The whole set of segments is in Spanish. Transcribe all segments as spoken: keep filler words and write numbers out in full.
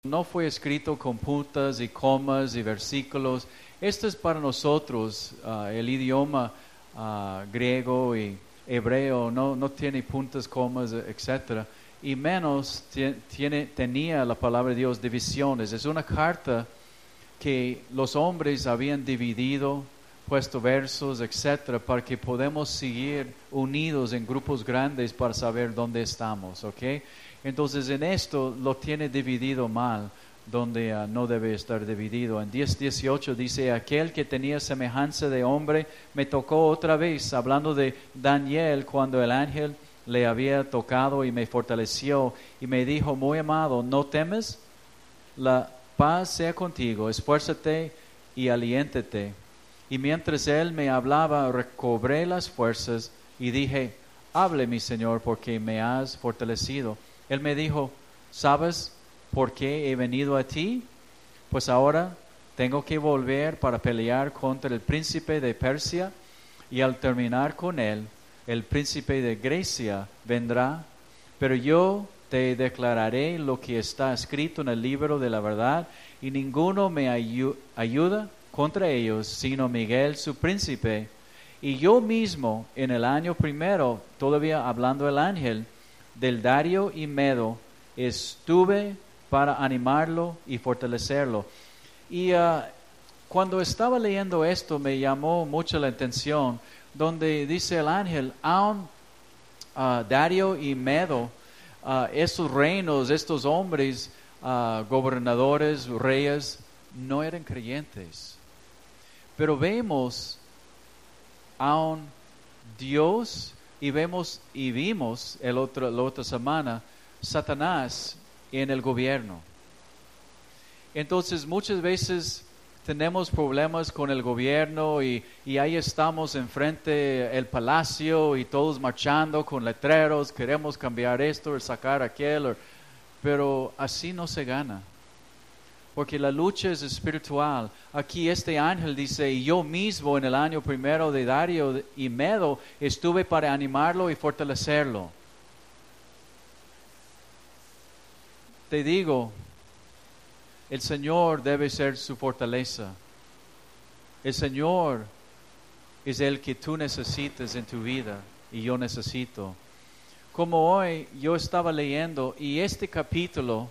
no fue escrito con puntas y comas y versículos. Esto es para nosotros, uh, el idioma uh, griego y hebreo no, no tiene puntas, comas, etcétera. Y menos tiene, tenía la palabra de Dios divisiones. Es una carta que los hombres habían dividido, puesto versos, etcétera, para que podamos seguir unidos en grupos grandes para saber dónde estamos, ¿ok? Entonces en esto lo tiene dividido mal, donde uh, no debe estar dividido. En diez dieciocho dice, aquel que tenía semejanza de hombre me tocó otra vez, hablando de Daniel, cuando el ángel le había tocado y me fortaleció y me dijo, muy amado, ¿no temes? La paz sea contigo, esfuérzate y aliéntate. Y mientras él me hablaba, recobré las fuerzas y dije, hable mi Señor, porque me has fortalecido. Él me dijo, ¿sabes por qué he venido a ti? Pues ahora tengo que volver para pelear contra el príncipe de Persia, y al terminar con él, el príncipe de Grecia vendrá, pero yo te declararé lo que está escrito en el libro de la verdad, y ninguno me ayu- ayuda contra ellos, sino Miguel su príncipe. Y yo mismo en el año primero, todavía hablando el ángel, del Dario y Medo, estuve para animarlo y fortalecerlo. Y uh, cuando estaba leyendo esto me llamó mucho la atención, donde dice el ángel, aun uh, Dario y Medo, uh, estos reinos, estos hombres, uh, gobernadores, reyes, no eran creyentes. Pero vemos aun Dios y vemos y vimos el otro, la otra semana Satanás en el gobierno. Entonces muchas veces tenemos problemas con el gobierno y, y ahí estamos enfrente del palacio y todos marchando con letreros, queremos cambiar esto, sacar aquel, pero así no se gana. Porque la lucha es espiritual. Aquí este ángel dice, y yo mismo en el año primero de Dario y Medo estuve para animarlo y fortalecerlo. Te digo, el Señor debe ser su fortaleza. El Señor es el que tú necesitas en tu vida y yo necesito. Como hoy yo estaba leyendo y este capítulo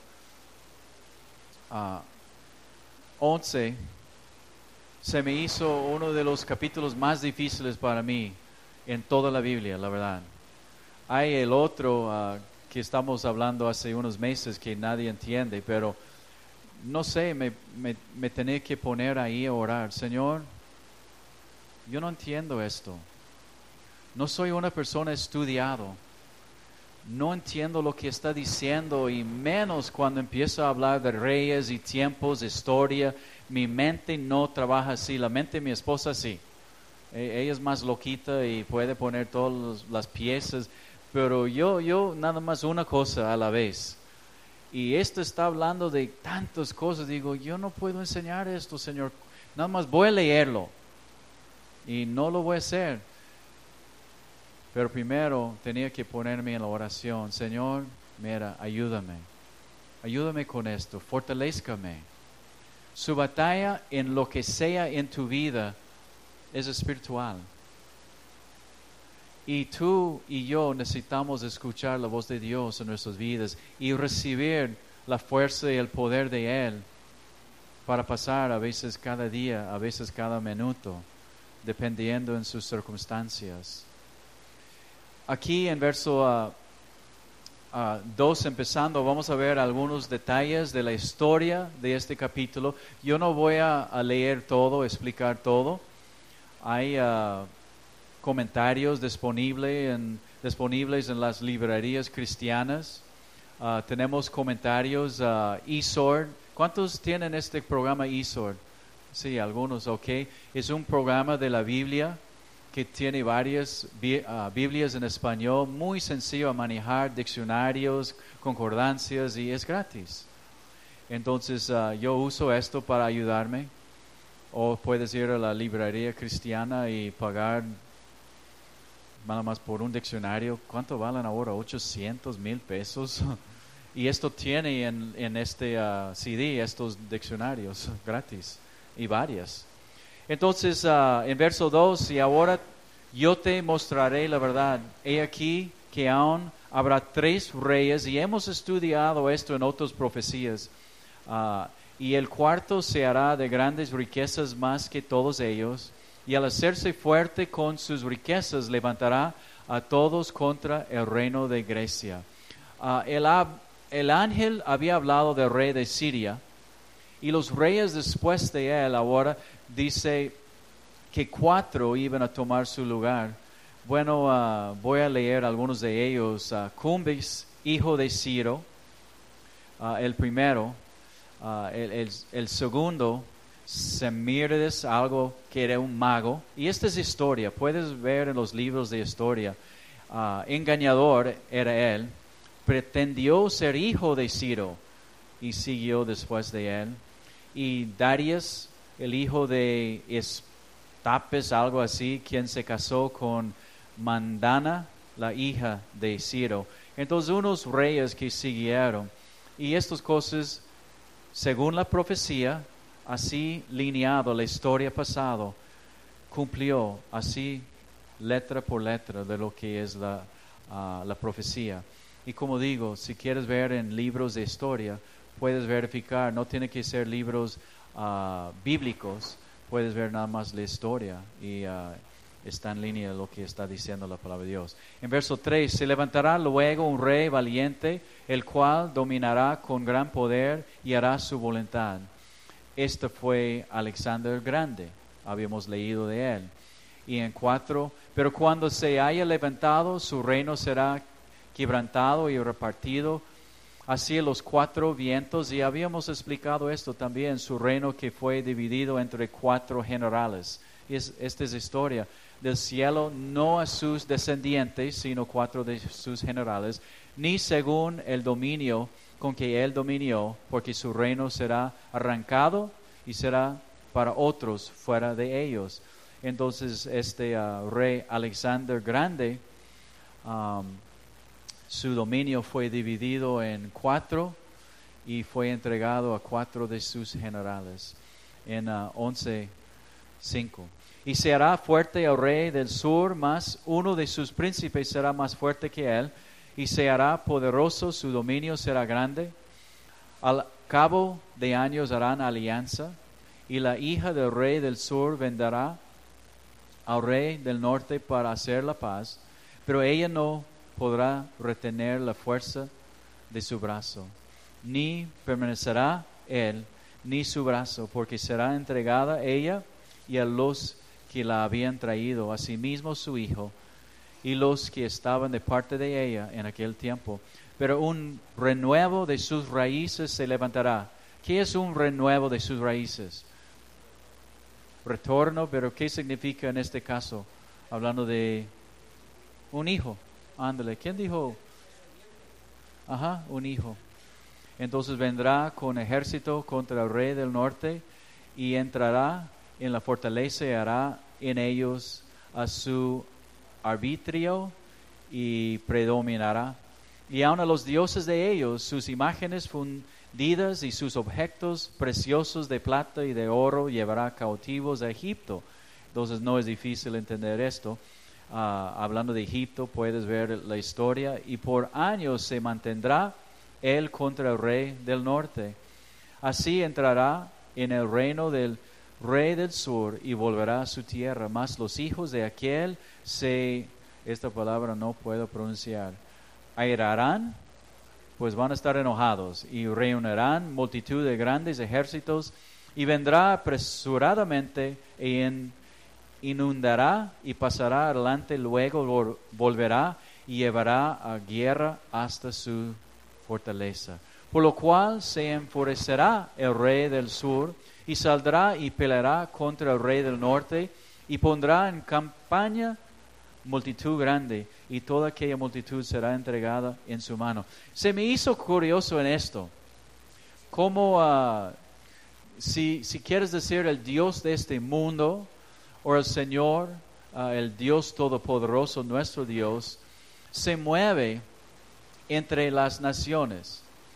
Uh, once se me hizo uno de los capítulos más difíciles para mí en toda la Biblia, la verdad. Hay el otro uh, que estamos hablando hace unos meses que nadie entiende, pero no sé, me, me, me tenía que poner ahí a orar. Señor, yo no entiendo esto. No soy una persona estudiado. No entiendo lo que está diciendo, y menos cuando empiezo a hablar de reyes y tiempos, historia. Mi mente no trabaja así, la mente de mi esposa sí. E- ella es más loquita y puede poner todas las piezas, pero yo, yo nada más una cosa a la vez. Y esto está hablando de tantas cosas, digo, yo no puedo enseñar esto, Señor. Nada más voy a leerlo y no lo voy a hacer. Pero primero tenía que ponerme en la oración. Señor, mira, ayúdame. Ayúdame con esto, fortalézcame. Su batalla en lo que sea en tu vida es espiritual. Y tú y yo necesitamos escuchar la voz de Dios en nuestras vidas y recibir la fuerza y el poder de Él para pasar a veces cada día, a veces cada minuto, dependiendo en sus circunstancias. Aquí en verso uh, uh, dos empezando, vamos a ver algunos detalles de la historia de este capítulo. Yo no voy a, a leer todo, explicar todo. Hay uh, comentarios disponibles en, disponibles en las librerías cristianas. Uh, tenemos comentarios uh, eSword. ¿Cuántos tienen este programa eSword? Sí, algunos, ok. Es un programa de la Biblia que tiene varias uh, Biblias en español, muy sencillo a manejar, diccionarios, concordancias, y es gratis. Entonces uh, yo uso esto para ayudarme. O puedes ir a la librería cristiana y pagar nada más por un diccionario. ¿Cuánto valen ahora? ochocientos mil pesos. Y esto tiene en, en este uh, C D estos diccionarios gratis y varias. Entonces, uh, en verso dos, y ahora yo te mostraré la verdad. He aquí que aún habrá tres reyes, y hemos estudiado esto en otras profecías. Uh, y el cuarto se hará de grandes riquezas más que todos ellos, y al hacerse fuerte con sus riquezas levantará a todos contra el reino de Grecia. Uh, el, el ángel había hablado del rey de Siria, y los reyes después de él ahora dice que cuatro iban a tomar su lugar. Bueno, uh, voy a leer algunos de ellos. Uh, Cumbis, hijo de Ciro, uh, el primero. Uh, el, el, el segundo, Semíramis, algo que era un mago. Y esta es historia, puedes ver en los libros de historia. Uh, engañador era él, pretendió ser hijo de Ciro y siguió después de él. Y Darius, el hijo de Estapes, algo así, quien se casó con Mandana, la hija de Ciro. Entonces unos reyes que siguieron. Y estas cosas, según la profecía, así lineado la historia pasada, cumplió así letra por letra de lo que es la, uh, la profecía. Y como digo, si quieres ver en libros de historia, puedes verificar, no tiene que ser libros uh, bíblicos, puedes ver nada más la historia y uh, está en línea lo que está diciendo la palabra de Dios. En verso tres, se levantará luego un rey valiente, el cual dominará con gran poder y hará su voluntad. Este fue Alexander el Grande, habíamos leído de él. Y en cuatro, pero cuando se haya levantado, su reino será quebrantado y repartido hacia los cuatro vientos, y habíamos explicado esto también, su reino que fue dividido entre cuatro generales. Y es, esta es historia del cielo, no a sus descendientes, sino cuatro de sus generales, ni según el dominio con que él dominó, porque su reino será arrancado y será para otros fuera de ellos. Entonces este uh, rey Alexander Grande, um, su dominio fue dividido en cuatro y fue entregado a cuatro de sus generales. En uh, once cinco. Y se hará fuerte el rey del sur, mas uno de sus príncipes será más fuerte que él, y se hará poderoso, su dominio será grande. Al cabo de años harán alianza, y la hija del rey del sur vendrá al rey del norte para hacer la paz, pero ella no podrá retener la fuerza de su brazo, ni permanecerá él, ni su brazo, porque será entregada ella y a los que la habían traído, asimismo su hijo, y los que estaban de parte de ella en aquel tiempo. Pero un renuevo de sus raíces se levantará. ¿Qué es un renuevo de sus raíces? Retorno, pero ¿qué significa en este caso? Hablando de un hijo. Ándale, ¿quién dijo? Ajá, un hijo. Entonces vendrá con ejército contra el rey del norte y entrará en la fortaleza y hará en ellos a su arbitrio y predominará. Y aun a los dioses de ellos, sus imágenes fundidas y sus objetos preciosos de plata y de oro llevará cautivos a Egipto. Entonces no es difícil entender esto. Uh, hablando de Egipto, puedes ver la historia. Y por años se mantendrá él contra el rey del norte. Así entrará en el reino del rey del sur y volverá a su tierra. Mas los hijos de aquel se, esta palabra no puedo pronunciar, airarán, pues van a estar enojados, y reunirán multitud de grandes ejércitos, y vendrá apresuradamente e en inundará y pasará adelante, luego volverá y llevará a guerra hasta su fortaleza. Por lo cual se enfurecerá el rey del sur y saldrá y peleará contra el rey del norte y pondrá en campaña multitud grande, y toda aquella multitud será entregada en su mano. Se me hizo curioso en esto, como uh, si, si quieres decir el Dios de este mundo, o el Señor, uh, el Dios todopoderoso, nuestro Dios, se mueve entre las naciones.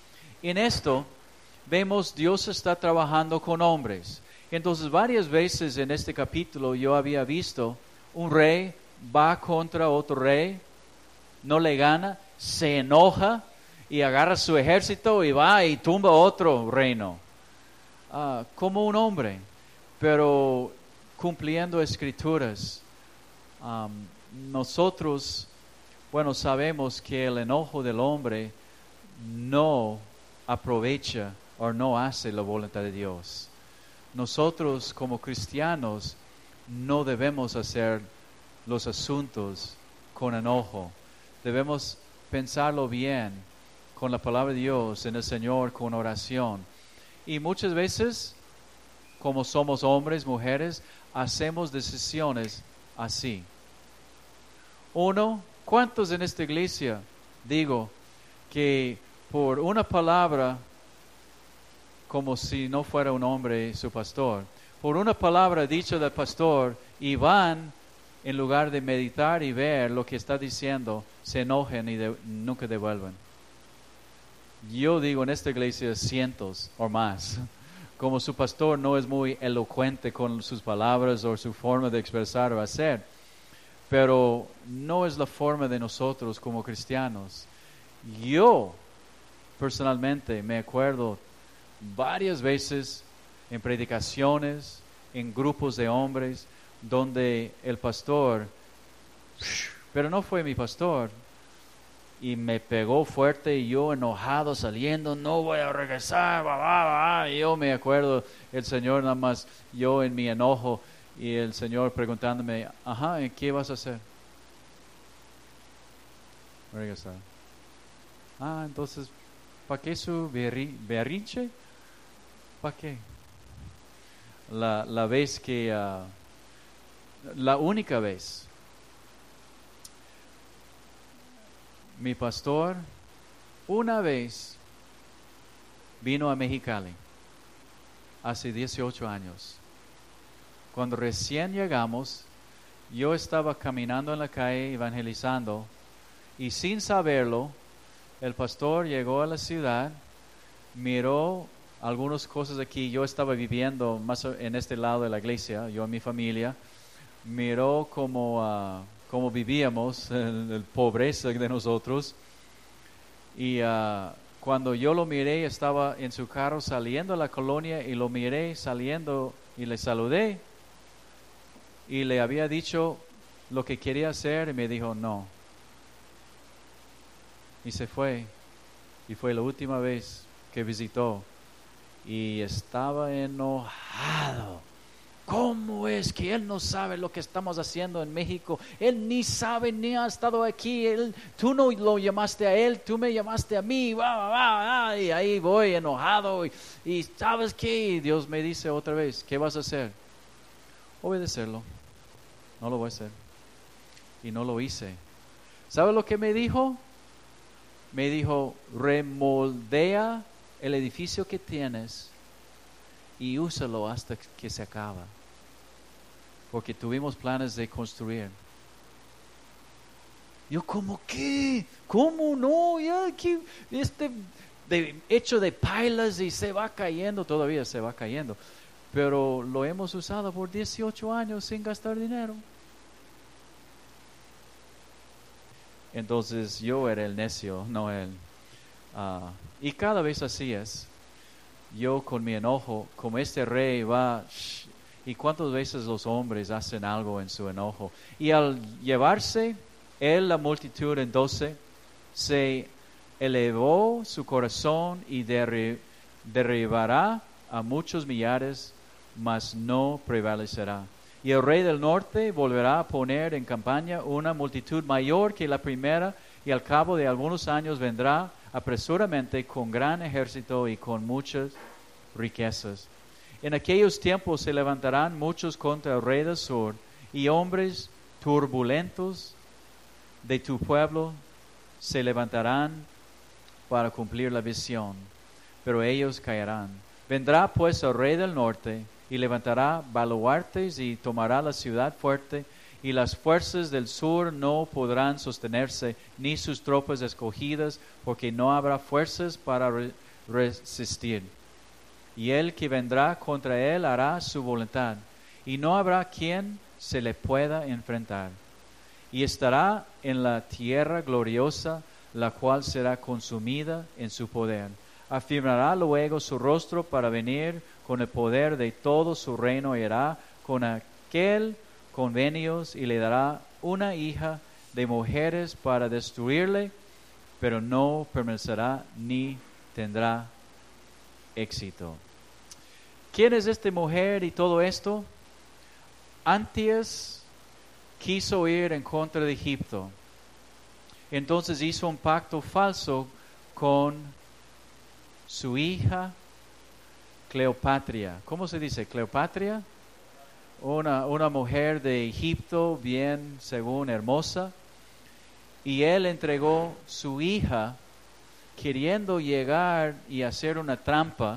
en esto vemos Dios está trabajando con hombres. Entonces varias veces en este capítulo yo había visto un rey va contra otro rey, no le gana, se enoja y agarra su ejército y va y tumba otro reino. Uh, como un hombre, pero cumpliendo escrituras. Um, nosotros, bueno, sabemos que el enojo del hombre no aprovecha o no hace la voluntad de Dios. Nosotros como cristianos no debemos hacer los asuntos con enojo. Debemos pensarlo bien con la palabra de Dios, en el Señor, con oración. Y muchas veces, como somos hombres, mujeres, hacemos decisiones así. Uno, ¿cuántos en esta iglesia, digo, que por una palabra, como si no fuera un hombre su pastor, por una palabra dicha del pastor, y van, en lugar de meditar y ver lo que está diciendo, se enojen y de, nunca devuelven? Yo digo en esta iglesia cientos o más. Como su pastor no es muy elocuente con sus palabras o su forma de expresar o hacer, pero no es la forma de nosotros como cristianos. Yo personalmente me acuerdo varias veces en predicaciones, en grupos de hombres, donde el pastor, pero no fue mi pastor, y me pegó fuerte y yo enojado saliendo, no voy a regresar, bah, bah, bah. Y yo me acuerdo el Señor nada más, yo en mi enojo y el Señor preguntándome, ajá, ¿y qué vas a hacer? Regresar. Ah, entonces, ¿para qué su berri- berrinche? ¿Para qué? La, la vez que, uh, la única vez, mi pastor una vez vino a Mexicali hace dieciocho años. Cuando recién llegamos, yo estaba caminando en la calle evangelizando y sin saberlo, el pastor llegó a la ciudad, miró algunas cosas aquí. Yo estaba viviendo más en este lado de la iglesia, yo y mi familia, miró como uh, como vivíamos, la pobreza de nosotros. Y uh, cuando yo lo miré, estaba en su carro saliendo a la colonia y lo miré saliendo y le saludé. Y le había dicho lo que quería hacer y me dijo no. Y se fue. Y fue la última vez que visitó. Y estaba enojado. ¿Cómo es que él no sabe lo que estamos haciendo en México? Él ni sabe, ni ha estado aquí. Él, tú no lo llamaste a él, tú me llamaste a mí. Va, va, va, y ahí voy enojado. Y, y ¿sabes qué? Dios me dice otra vez, ¿qué vas a hacer? Obedecerlo. No lo voy a hacer. Y no lo hice. ¿Sabes lo que me dijo? Me dijo, remoldea el edificio que tienes y úsalo hasta que se acaba, porque tuvimos planes de construir. Yo, ¿cómo qué? ¿Cómo no? Ya aquí este de, hecho de pailas y se va cayendo, todavía se va cayendo, pero lo hemos usado por dieciocho años sin gastar dinero. Entonces yo era el necio, no él. Uh, y cada vez así es. Yo con mi enojo, como este rey va, shh, y cuántas veces los hombres hacen algo en su enojo. Y al llevarse él la multitud en doce, se elevó su corazón y derri- derribará a muchos millares, mas no prevalecerá. Y el rey del norte volverá a poner en campaña una multitud mayor que la primera, y al cabo de algunos años vendrá apresuradamente con gran ejército y con muchas riquezas. En aquellos tiempos se levantarán muchos contra el rey del sur, y hombres turbulentos de tu pueblo se levantarán para cumplir la visión, pero ellos caerán. Vendrá pues el rey del norte y levantará baluartes y tomará la ciudad fuerte, y las fuerzas del sur no podrán sostenerse, ni sus tropas escogidas, porque no habrá fuerzas para re- resistir. Y el que vendrá contra él hará su voluntad, y no habrá quien se le pueda enfrentar. Y estará en la tierra gloriosa, la cual será consumida en su poder. Afirmará luego su rostro para venir con el poder de todo su reino, y hará con aquel convenios, y le dará una hija de mujeres para destruirle, pero no permanecerá ni tendrá éxito. ¿Quién es esta mujer y todo esto? Antes quiso ir en contra de Egipto. Entonces hizo un pacto falso con su hija Cleopatra. ¿Cómo se dice? ¿Cleopatra? Una, una mujer de Egipto, bien, según, hermosa. Y él entregó su hija queriendo llegar y hacer una trampa,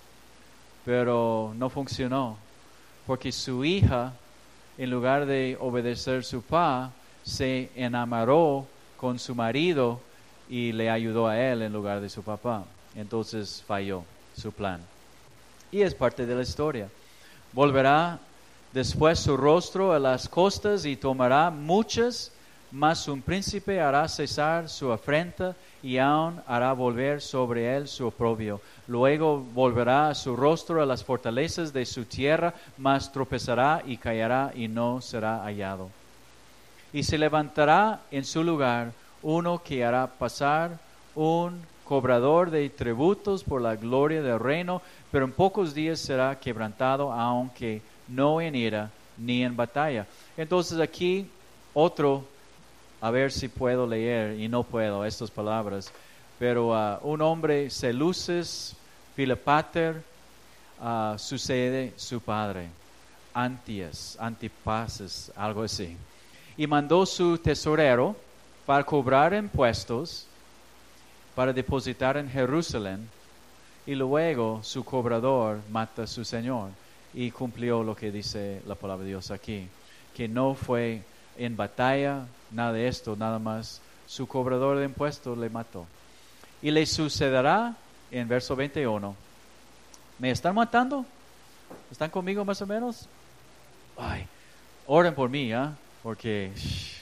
pero no funcionó, porque su hija, en lugar de obedecer a su papá, se enamoró con su marido y le ayudó a él en lugar de su papá. Entonces falló su plan. Y es parte de la historia. Volverá después su rostro a las costas y tomará muchas, mas un príncipe hará cesar su afrenta y aún hará volver sobre él su oprobio. Luego volverá su rostro a las fortalezas de su tierra, mas tropezará y caerá y no será hallado. Y se levantará en su lugar uno que hará pasar un cobrador de tributos por la gloria del reino, pero en pocos días será quebrantado, aunque no en ira ni en batalla. Entonces aquí otro, a ver si puedo leer, y no puedo estas palabras, pero uh, un hombre Seleucus Filopater, uh, sucede su padre, Antias, Antipases, algo así, y mandó su tesorero para cobrar impuestos, para depositar en Jerusalén, y luego su cobrador mata a su señor, y cumplió lo que dice la palabra de Dios aquí, que no fue en batalla, nada de esto, nada más su cobrador de impuestos le mató. Y le sucederá en verso veintiuno. ¿Me están matando? ¿Están conmigo más o menos? Ay, oren por mí, ¿ah? ¿eh? Porque shh.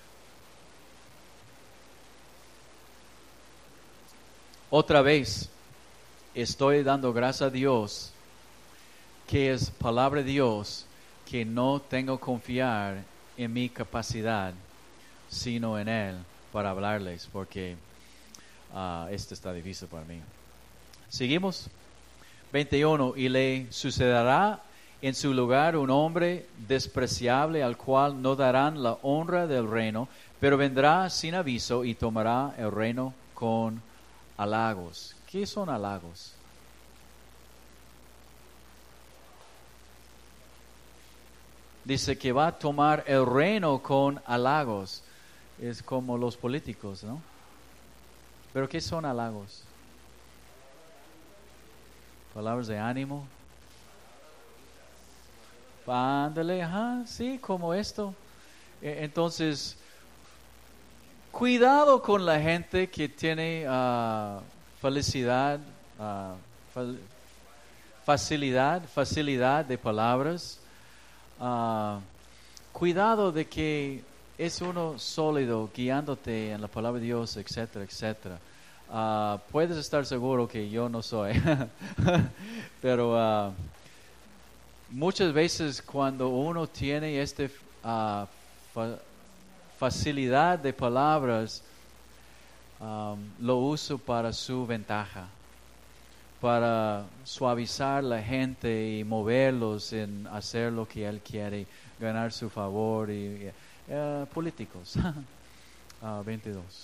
Otra vez estoy dando gracias a Dios que es palabra de Dios, que no tengo que confiar en mi capacidad, sino en Él para hablarles, porque uh, esto está difícil para mí. Seguimos. veintiuno. Y le sucederá en su lugar un hombre despreciable, al cual no darán la honra del reino, pero vendrá sin aviso y tomará el reino con halagos. ¿Qué son halagos? Dice que va a tomar el reino con halagos. Es como los políticos, ¿no? ¿Pero qué son halagos? Palabras de ánimo. Ándale, ajá, sí, como esto. Entonces, cuidado con la gente que tiene uh, felicidad, uh, fa- facilidad, facilidad de palabras. Uh, cuidado de que es uno sólido guiándote en la palabra de Dios, etcétera, etcétera. Uh, puedes estar seguro que yo no soy, pero uh, muchas veces cuando uno tiene esta uh, fa- facilidad de palabras, um, lo uso para su ventaja, para suavizar la gente y moverlos en hacer lo que él quiere, ganar su favor. Y, y uh, políticos. uh, veintidós.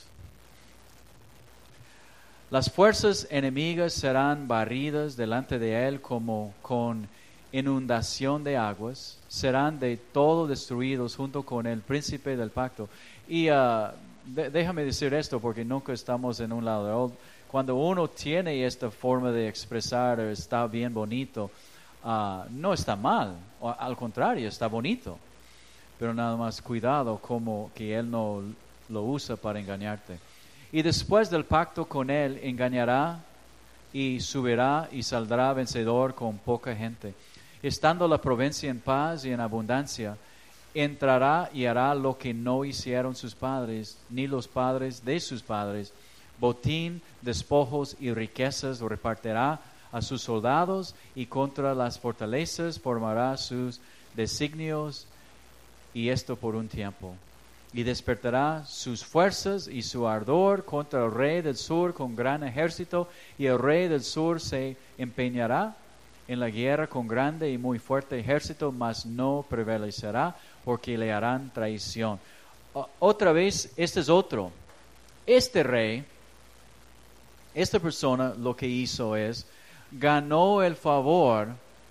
Las fuerzas enemigas serán barridas delante de él como con inundación de aguas, serán de todo destruidos junto con el príncipe del pacto. Y uh, de, déjame decir esto, porque nunca estamos en un lado de otro. Cuando uno tiene esta forma de expresar, está bien bonito, uh, no está mal, o, al contrario, está bonito. Pero nada más cuidado como que él no lo usa para engañarte. Y después del pacto con él, engañará y subirá y saldrá vencedor con poca gente. Estando la provincia en paz y en abundancia, entrará y hará lo que no hicieron sus padres, ni los padres de sus padres. Botín, despojos y riquezas repartirá a sus soldados, y contra las fortalezas formará sus designios, y esto por un tiempo. Y despertará sus fuerzas y su ardor contra el rey del sur con gran ejército, y el rey del sur se empeñará en la guerra con grande y muy fuerte ejército, mas no prevalecerá, porque le harán traición. O- otra vez, este es otro. Este rey, esta persona lo que hizo es, ganó el favor,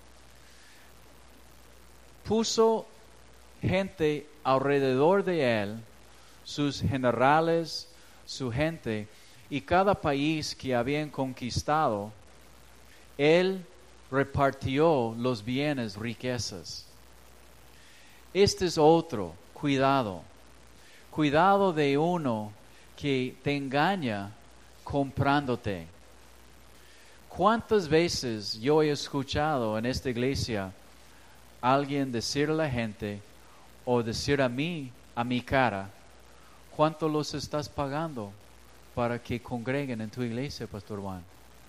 puso gente alrededor de él, sus generales, su gente, y cada país que habían conquistado, él repartió los bienes, riquezas. Este es otro, cuidado. Cuidado de uno que te engaña comprándote. ¿Cuántas veces yo he escuchado en esta iglesia alguien decir a la gente o decir a mí, a mi cara, cuánto los estás pagando para que congreguen en tu iglesia, Pastor Juan?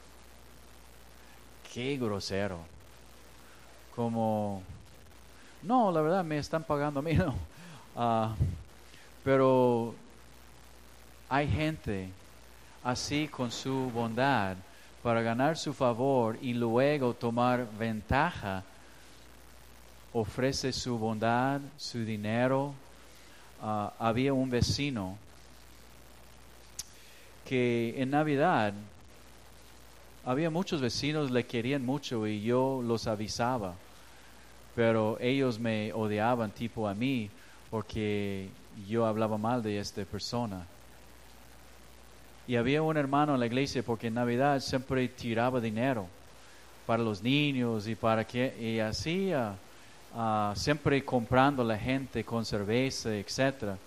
Qué grosero. Como, no, la verdad me están pagando a mí, no. Ah, pero hay gente así con su bondad para ganar su favor y luego tomar ventaja. Ofrece su bondad, su dinero. Uh, había un vecino que en Navidad, había muchos vecinos, le querían mucho y yo los avisaba, pero ellos me odiaban tipo a mí porque yo hablaba mal de esta persona. Y había un hermano en la iglesia porque en Navidad siempre tiraba dinero para los niños y para que, y así uh, uh, siempre comprando a la gente con cerveza, etcétera.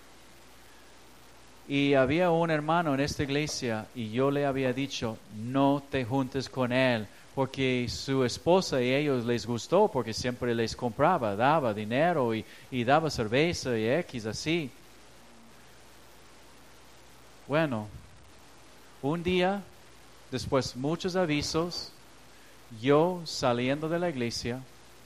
Y había un hermano en esta iglesia y yo le había dicho, no te juntes con él, porque su esposa y ellos les gustó porque siempre les compraba, daba dinero y, y daba cerveza y X así. Bueno, un día, después muchos avisos, yo saliendo de la iglesia,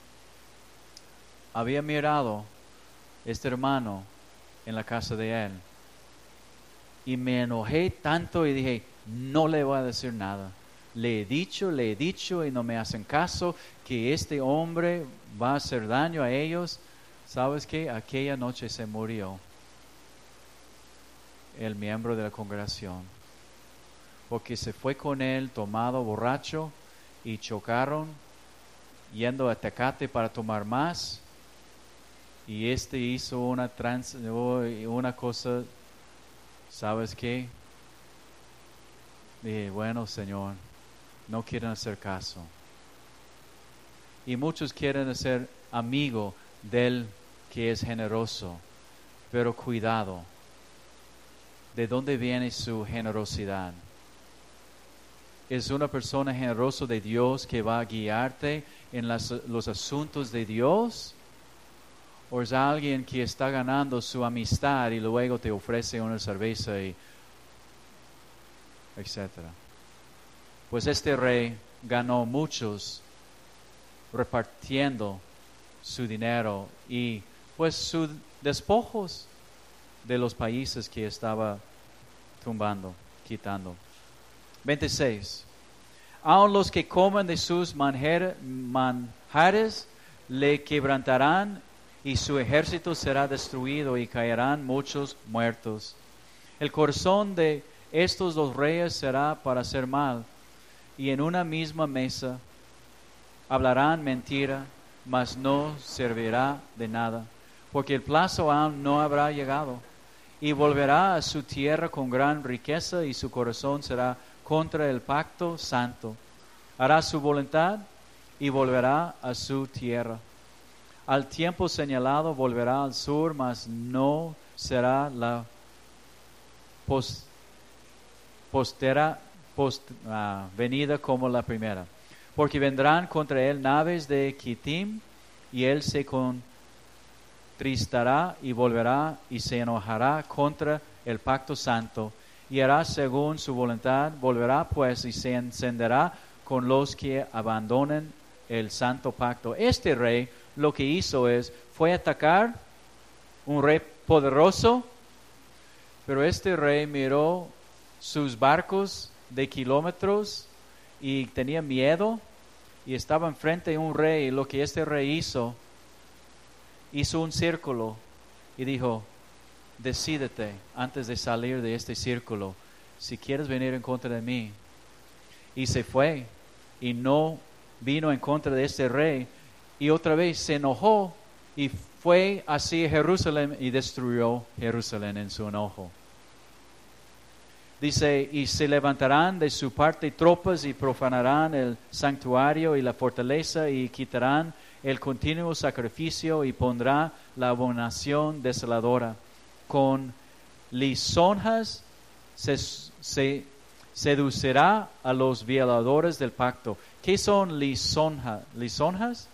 había mirado este hermano en la casa de él. Y me enojé tanto y dije, no le voy a decir nada. Le he dicho, le he dicho y no me hacen caso que este hombre va a hacer daño a ellos. ¿Sabes qué? Aquella noche se murió el miembro de la congregación. Porque se fue con él tomado borracho y chocaron yendo a Tecate para tomar más. Y este hizo una, trans, una cosa... ¿Sabes qué? Dije, bueno, Señor, no quieren hacer caso. Y muchos quieren ser amigo del que es generoso, pero cuidado. ¿De dónde viene su generosidad? ¿Es una persona generosa de Dios que va a guiarte en las, los asuntos de Dios? ¿O es alguien que está ganando su amistad y luego te ofrece una cerveza y etcétera? Pues este rey ganó muchos repartiendo su dinero y pues sus despojos de los países que estaba tumbando, quitando. veintiséis. Aun los que coman de sus manjar, manjares le quebrantarán, y su ejército será destruido y caerán muchos muertos. El corazón de estos dos reyes será para hacer mal, y en una misma mesa hablarán mentira, mas no servirá de nada, porque el plazo aún no habrá llegado. Y volverá a su tierra con gran riqueza, y su corazón será contra el pacto santo. Hará su voluntad y volverá a su tierra. Al tiempo señalado volverá al sur, mas no será la pos, postera, post, uh, venida como la primera. Porque vendrán contra él naves de Kittim, y él se contristará y volverá y se enojará contra el pacto santo, y hará según su voluntad, volverá pues y se encenderá con los que abandonen el santo pacto. Este rey lo que hizo es, fue atacar un rey poderoso, pero este rey miró sus barcos de kilómetros y tenía miedo y estaba enfrente de un rey. Y lo que este rey hizo, hizo un círculo y dijo, decídete antes de salir de este círculo si quieres venir en contra de mí. Y se fue y no vino en contra de este rey, y otra vez se enojó y fue hacia Jerusalén y destruyó Jerusalén en su enojo. Dice, y se levantarán de su parte tropas y profanarán el santuario y la fortaleza y quitarán el continuo sacrificio y pondrá la abominación desoladora. Con lisonjas se, se seducirá a los violadores del pacto. ¿Qué son lisonja, lisonjas?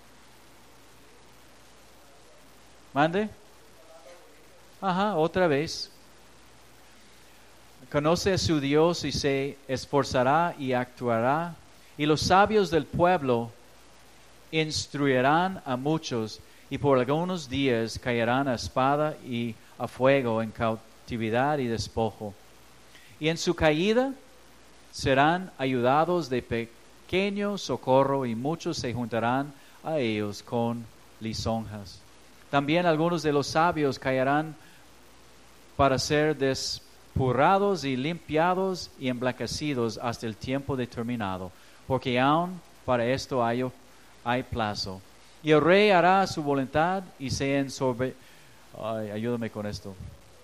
¿Mande? Ajá, otra vez. Conoce a su Dios y se esforzará y actuará. Y los sabios del pueblo instruirán a muchos, y por algunos días caerán a espada y a fuego, en cautividad y despojo. Y en su caída serán ayudados de pequeño socorro, y muchos se juntarán a ellos con lisonjas. También algunos de los sabios caerán para ser despurrados y limpiados y emblanquecidos hasta el tiempo determinado, porque aún para esto hay, hay plazo. Y el rey hará su voluntad y se ensorbe... Ay, ayúdame con esto.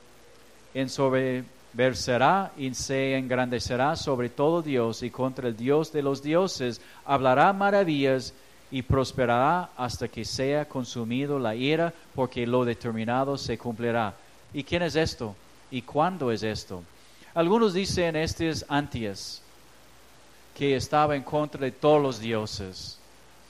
Ensoberbecerá y se engrandecerá sobre todo Dios, y contra el Dios de los dioses hablará maravillas y prosperará hasta que sea consumido la ira, porque lo determinado se cumplirá. ¿Y quién es esto? ¿Y cuándo es esto? Algunos dicen este es Antias, que estaba en contra de todos los dioses.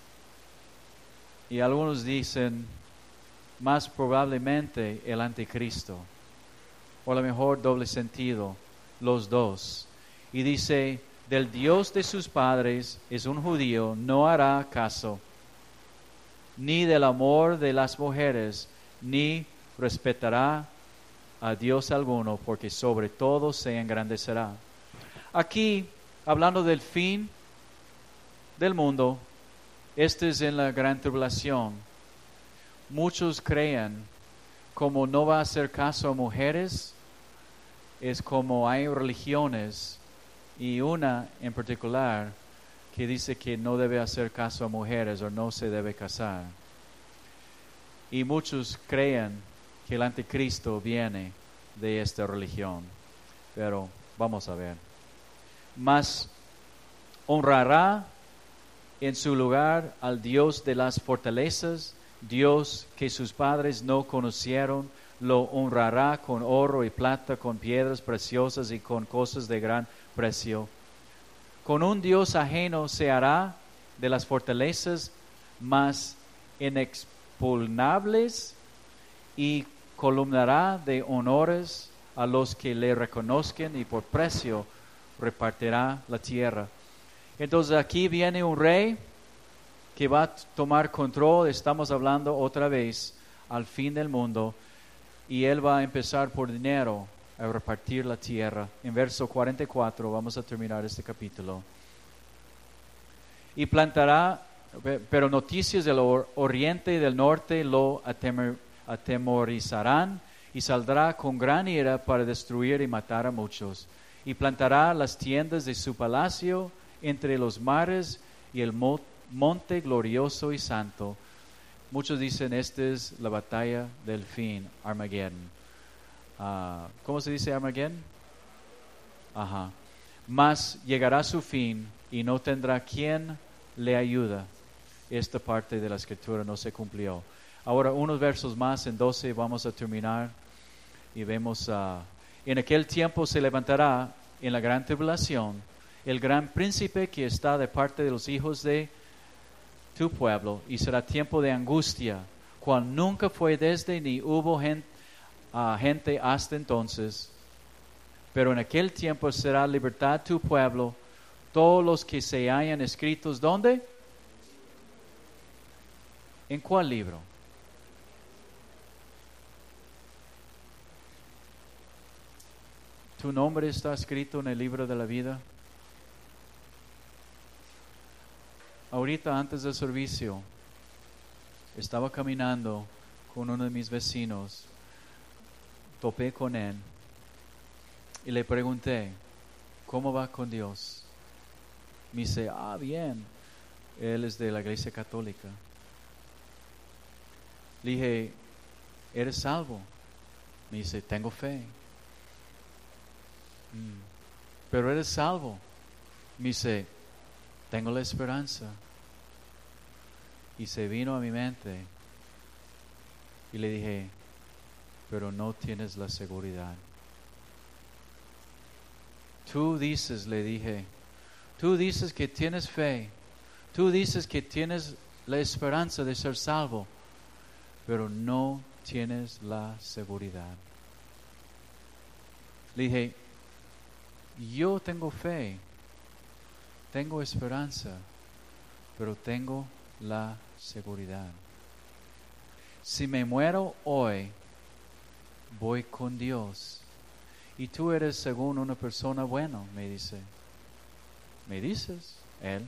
Y algunos dicen más probablemente el anticristo, o a lo mejor doble sentido, los dos. Y dice, del Dios de sus padres es un judío, no hará caso, ni del amor de las mujeres, ni respetará a Dios alguno, porque sobre todo se engrandecerá. Aquí, hablando del fin del mundo, este es en la gran tribulación. Muchos creen, como no va a hacer caso a mujeres, es como hay religiones, y una en particular que dice que no debe hacer caso a mujeres o no se debe casar. Y muchos creen que el anticristo viene de esta religión. Pero vamos a ver. Mas honrará en su lugar al Dios de las fortalezas, Dios que sus padres no conocieron, lo honrará con oro y plata, con piedras preciosas y con cosas de gran precio. Con un Dios ajeno se hará de las fortalezas más inexpugnables y columnará de honores a los que le reconozcan, y por precio repartirá la tierra. Entonces aquí viene un rey que va a tomar control. Estamos hablando otra vez al fin del mundo, y él va a empezar por dinero a repartir la tierra. En verso cuarenta y cuatro vamos a terminar este capítulo. Y plantará, pero noticias del oriente y del norte lo atemor, atemorizarán, y saldrá con gran ira para destruir y matar a muchos. Y plantará las tiendas de su palacio entre los mares y el monte glorioso y santo. Muchos dicen esta es la batalla del fin, Armageddon. Uh, ¿Cómo se dice Armageddon? Ajá. Mas llegará su fin y no tendrá quien le ayuda. Esta parte de la escritura no se cumplió. Ahora unos versos más, en doce vamos a terminar y vemos, uh, en aquel tiempo se levantará en la gran tribulación el gran príncipe que está de parte de los hijos de tu pueblo, y será tiempo de angustia, cual nunca fue desde ni hubo gente, uh, gente hasta entonces. Pero en aquel tiempo será libertad tu pueblo, todos los que se hayan escritos, ¿dónde? ¿En cuál libro? ¿Tu nombre está escrito en el libro de la vida? Ahorita antes del servicio, estaba caminando con uno de mis vecinos, topé con él y le pregunté, ¿cómo va con Dios? Me dice, ah, bien, él es de la iglesia católica. Le dije, ¿eres salvo? Me dice, tengo fe. Mm. Pero eres salvo. Me dice, tengo la esperanza. Y se vino a mi mente y le dije, pero no tienes la seguridad. Tú dices, le dije, tú dices que tienes fe, tú dices que tienes la esperanza de ser salvo, pero no tienes la seguridad. Le dije, yo tengo fe, tengo esperanza, pero tengo la seguridad. Si me muero hoy, voy con Dios. Y tú eres según una persona buena, me dice. Me dices, él.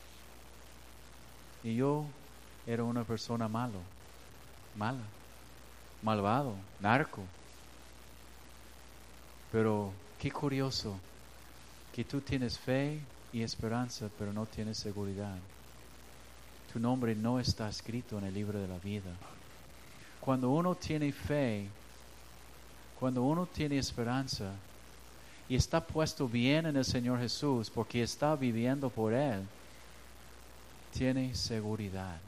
Y yo era una persona malo, mala, malvado, narco. Pero qué curioso que tú tienes fe y esperanza, pero no tienes seguridad. Tu nombre no está escrito en el libro de la vida. Cuando uno tiene fe, cuando uno tiene esperanza y está puesto bien en el Señor Jesús porque está viviendo por Él, tiene seguridad.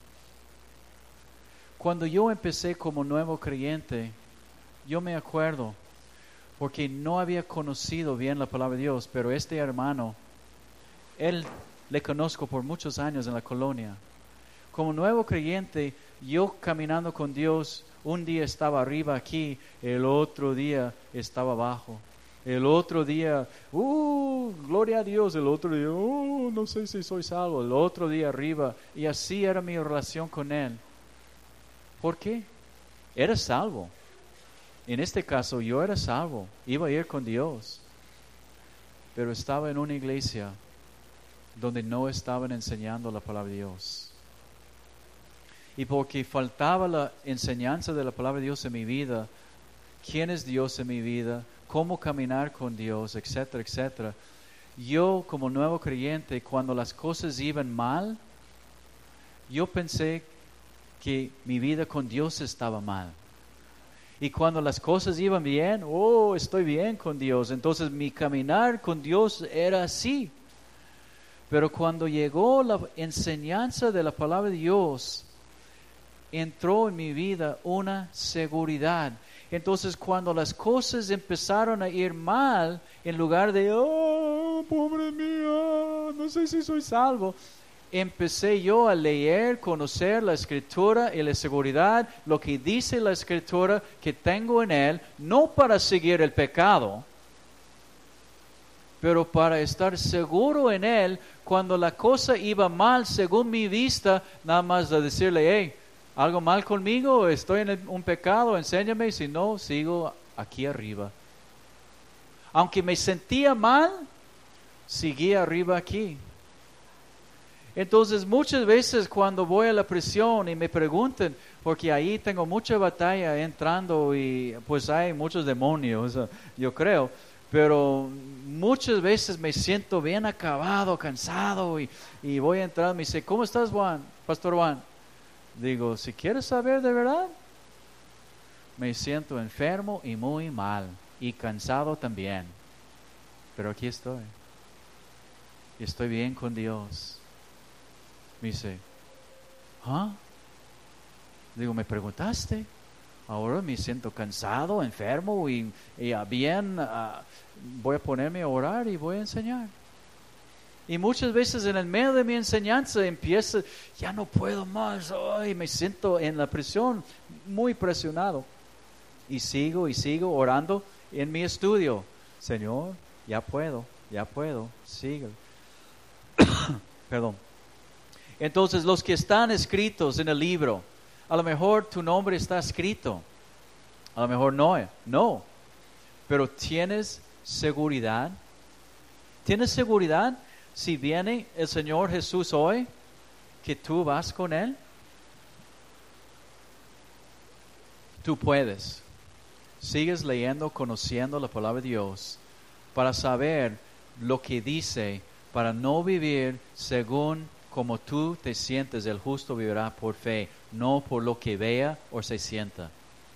Cuando yo empecé como nuevo creyente, yo me acuerdo, porque no había conocido bien la palabra de Dios, pero este hermano, él le conozco por muchos años en la colonia. Como nuevo creyente, yo caminando con Dios, un día estaba arriba aquí, el otro día estaba abajo. El otro día, uh, gloria a Dios, el otro día, uh, no sé si soy salvo, el otro día arriba. Y así era mi relación con Él. ¿Por qué? Era salvo. En este caso, yo era salvo, iba a ir con Dios. Pero estaba en una iglesia donde no estaban enseñando la palabra de Dios. Y porque faltaba la enseñanza de la palabra de Dios en mi vida, quién es Dios en mi vida, cómo caminar con Dios, etcétera, etcétera. Yo como nuevo creyente, cuando las cosas iban mal, yo pensé que mi vida con Dios estaba mal. Y cuando las cosas iban bien, oh, estoy bien con Dios. Entonces mi caminar con Dios era así. Pero cuando llegó la enseñanza de la palabra de Dios, entró en mi vida una seguridad. Entonces cuando las cosas empezaron a ir mal, en lugar de, oh, pobre mía, no sé si soy salvo, empecé yo a leer, conocer la Escritura y la seguridad, lo que dice la Escritura que tengo en Él, no para seguir el pecado, pero para estar seguro en Él. Cuando la cosa iba mal, según mi vista, nada más de decirle, hey, ¿algo mal conmigo? ¿Estoy en un pecado? Enséñame, si no, sigo aquí arriba. Aunque me sentía mal, seguía arriba aquí. Entonces muchas veces cuando voy a la prisión y me preguntan, porque ahí tengo mucha batalla entrando y pues hay muchos demonios, yo creo, pero muchas veces me siento bien acabado, cansado y, y voy a entrar, me dice, ¿cómo estás, Juan? Pastor Juan. Digo, si quieres saber de verdad, me siento enfermo y muy mal y cansado también, pero aquí estoy y estoy bien con Dios. Me dice, ¿ah? Digo, ¿me preguntaste? Ahora me siento cansado, enfermo y, y bien, uh, voy a ponerme a orar y voy a enseñar. Y muchas veces en el medio de mi enseñanza empieza, ya no puedo más, ay, me siento en la presión, muy presionado. Y sigo y sigo orando en mi estudio. Señor, ya puedo, ya puedo, sigue. Perdón. Entonces, los que están escritos en el libro, a lo mejor tu nombre está escrito, a lo mejor no, no, pero tienes seguridad. ¿Tienes seguridad si viene el Señor Jesús hoy, que tú vas con Él? Tú puedes. Sigues leyendo, conociendo la palabra de Dios para saber lo que dice, para no vivir según como tú te sientes. El justo vivirá por fe, no por lo que vea o se sienta,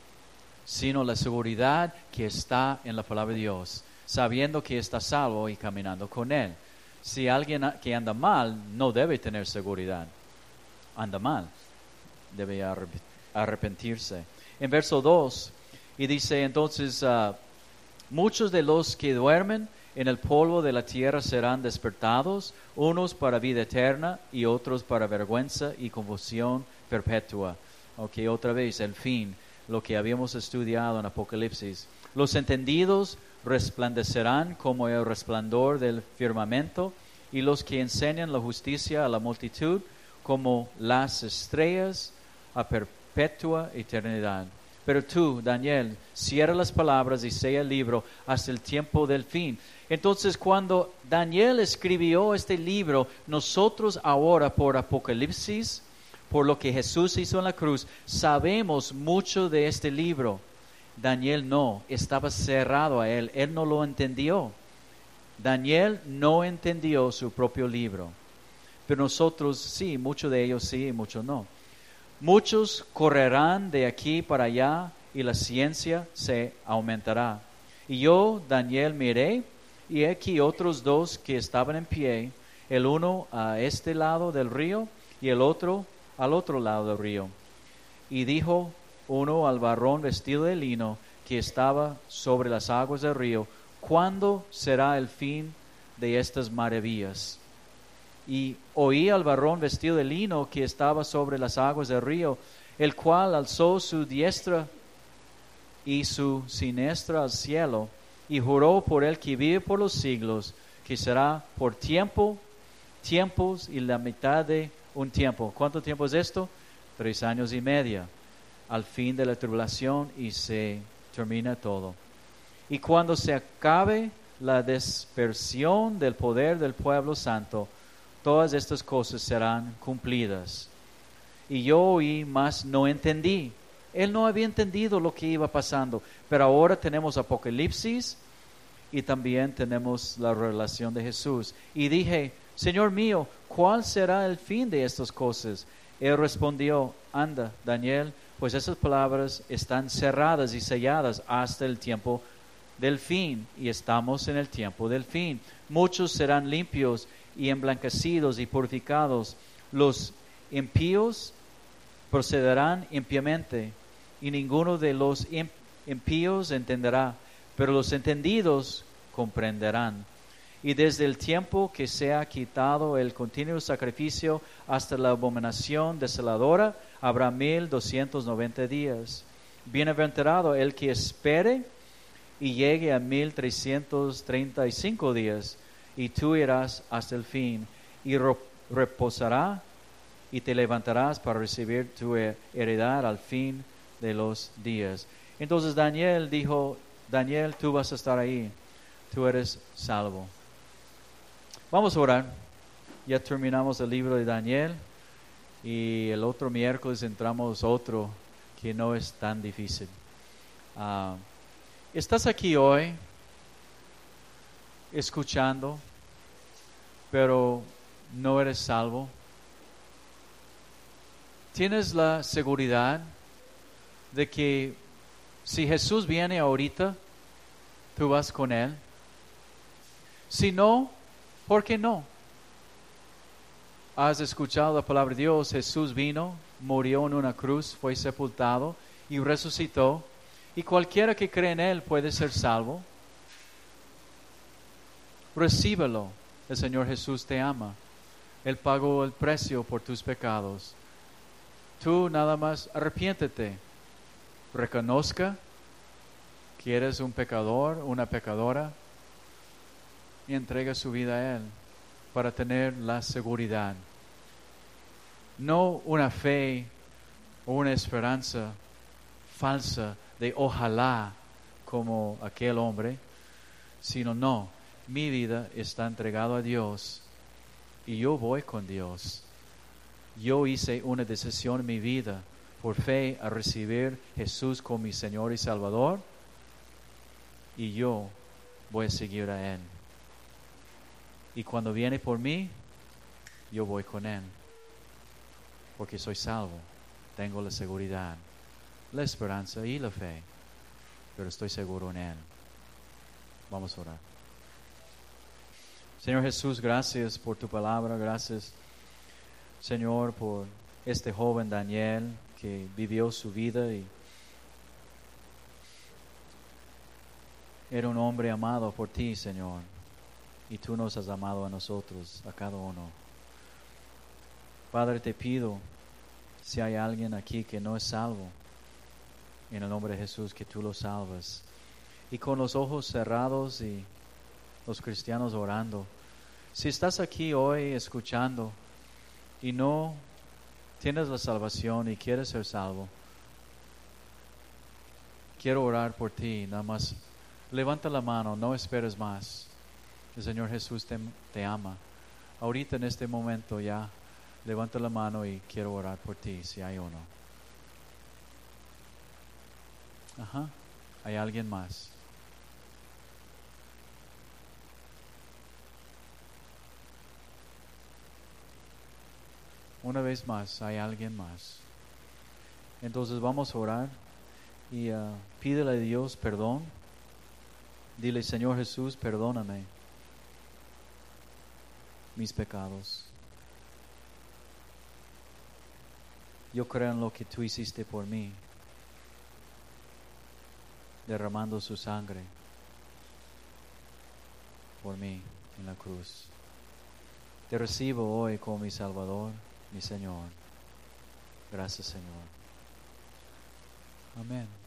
sino la seguridad que está en la palabra de Dios, sabiendo que está salvo y caminando con Él. Si alguien que anda mal no debe tener seguridad, anda mal, debe arrepentirse. En verso dos, y dice entonces, uh, muchos de los que duermen en el polvo de la tierra serán despertados, unos para vida eterna y otros para vergüenza y confusión perpetua. Ok, otra vez, el fin, lo que habíamos estudiado en Apocalipsis. Los entendidos resplandecerán como el resplandor del firmamento, y los que enseñan la justicia a la multitud como las estrellas a perpetua eternidad. Pero tú, Daniel, cierra las palabras y sella el libro hasta el tiempo del fin. Entonces, cuando Daniel escribió este libro, nosotros ahora por Apocalipsis, por lo que Jesús hizo en la cruz, sabemos mucho de este libro. Daniel no, estaba cerrado a él, él no lo entendió. Daniel no entendió su propio libro, pero nosotros sí, muchos de ellos sí y muchos no. Muchos correrán de aquí para allá y la ciencia se aumentará. Y yo, Daniel, miré, y aquí otros dos que estaban en pie, el uno a este lado del río y el otro al otro lado del río. Y dijo uno al varón vestido de lino que estaba sobre las aguas del río: ¿cuándo será el fin de estas maravillas? Y oí al varón vestido de lino que estaba sobre las aguas del río, el cual alzó su diestra y su siniestra al cielo, y juró por el que vive por los siglos, que será por tiempo, tiempos y la mitad de un tiempo. ¿Cuánto tiempo es esto? Tres años y medio, al fin de la tribulación, y se termina todo. Y cuando se acabe la dispersión del poder del pueblo santo, todas estas cosas serán cumplidas. Y yo oí, mas no entendí. Él no había entendido lo que iba pasando. Pero ahora tenemos Apocalipsis y también tenemos la revelación de Jesús. Y dije: Señor mío, ¿cuál será el fin de estas cosas? Él respondió: anda, Daniel, pues esas palabras están cerradas y selladas hasta el tiempo del fin. Y estamos en el tiempo del fin. Muchos serán limpios y emblanquecidos y purificados. Los impíos procederán impiamente, y ninguno de los impíos entenderá, pero los entendidos comprenderán. Y desde el tiempo que se ha quitado el continuo sacrificio hasta la abominación desoladora, habrá mil doscientos noventa días. Bienaventurado el que espere y llegue a mil trescientos treinta y cinco días, y tú irás hasta el fin, y reposará, y te levantarás para recibir tu heredad al fin de los días. Entonces Daniel dijo: Daniel, tú vas a estar ahí, tú eres salvo. Vamos a orar. Ya terminamos el libro de Daniel, y el otro miércoles entramos otro que no es tan difícil. Uh, ¿Estás aquí hoy escuchando, pero no eres salvo? ¿Tienes la seguridad de que si Jesús viene ahorita, tú vas con Él? Si no, ¿por qué no? Has escuchado la palabra de Dios. Jesús vino, murió en una cruz, fue sepultado y resucitó. Y cualquiera que cree en Él puede ser salvo. Recíbelo. El Señor Jesús te ama. Él pagó el precio por tus pecados. Tú nada más arrepiéntete. Reconozca que eres un pecador, una pecadora, y entrega su vida a Él para tener la seguridad. No una fe o una esperanza falsa de ojalá como aquel hombre, sino no, mi vida está entregada a Dios y yo voy con Dios. Yo hice una decisión en mi vida por fe a recibir Jesús como mi Señor y Salvador, y yo voy a seguir a Él. Y cuando viene por mí, yo voy con Él, porque soy salvo, tengo la seguridad, la esperanza y la fe, pero estoy seguro en Él. Vamos a orar. Señor Jesús, gracias por tu palabra, gracias, Señor, por este joven Daniel que vivió su vida y era un hombre amado por ti, Señor, y tú nos has amado a nosotros, a cada uno. Padre, te pido, si hay alguien aquí que no es salvo, en el nombre de Jesús, que tú lo salvas. Y con los ojos cerrados y los cristianos orando, si estás aquí hoy escuchando y no tienes la salvación y quieres ser salvo, quiero orar por ti. Nada más levanta la mano, no esperes más. El Señor Jesús te, te ama. Ahorita en este momento ya levanta la mano y quiero orar por ti, si hay uno. Ajá, hay alguien más. Una vez más, hay alguien más. Entonces vamos a orar y uh, pídele a Dios perdón. Dile, Señor Jesús, perdóname mis pecados. Yo creo en lo que tú hiciste por mí, derramando su sangre por mí en la cruz. Te recibo hoy como mi Salvador, mi Señor. Gracias, Señor. Amén.